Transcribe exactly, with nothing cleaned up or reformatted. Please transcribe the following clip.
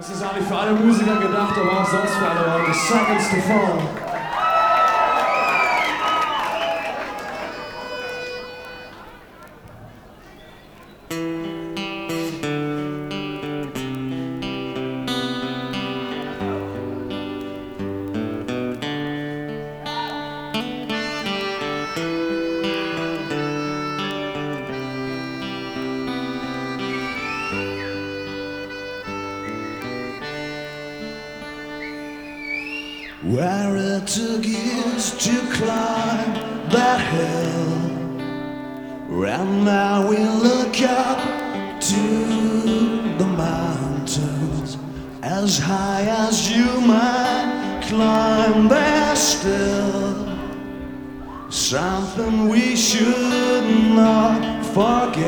Das ist eigentlich für alle Musiker gedacht, aber auch sonst für alle Leute. Seconds to Fall. Where it took years to climb that hill, and now we look up to the mountains. As high as you might climb, there's still something we should not forget.